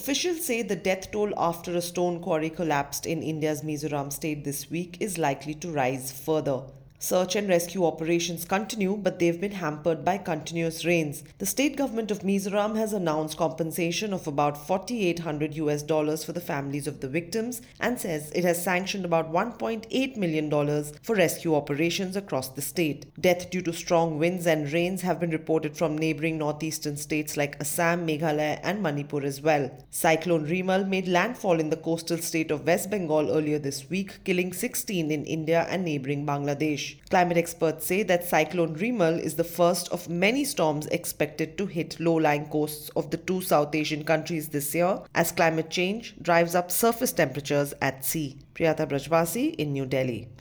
Officials say the death toll after a stone quarry collapsed in India's Mizoram state this week is likely to rise further. Search and rescue operations continue, but they've been hampered by continuous rains. The state government of Mizoram has announced compensation of about $4,800 for the families of the victims and says it has sanctioned about $1.8 million for rescue operations across the state. Deaths due to strong winds and rains have been reported from neighboring northeastern states like Assam, Meghalaya, and Manipur as well. Cyclone Remal made landfall in the coastal state of West Bengal earlier this week, killing 16 in India and neighboring Bangladesh. Climate experts say that Cyclone Remal is the first of many storms expected to hit low-lying coasts of the two South Asian countries this year as climate change drives up surface temperatures at sea. Priyata Brajwasi in New Delhi.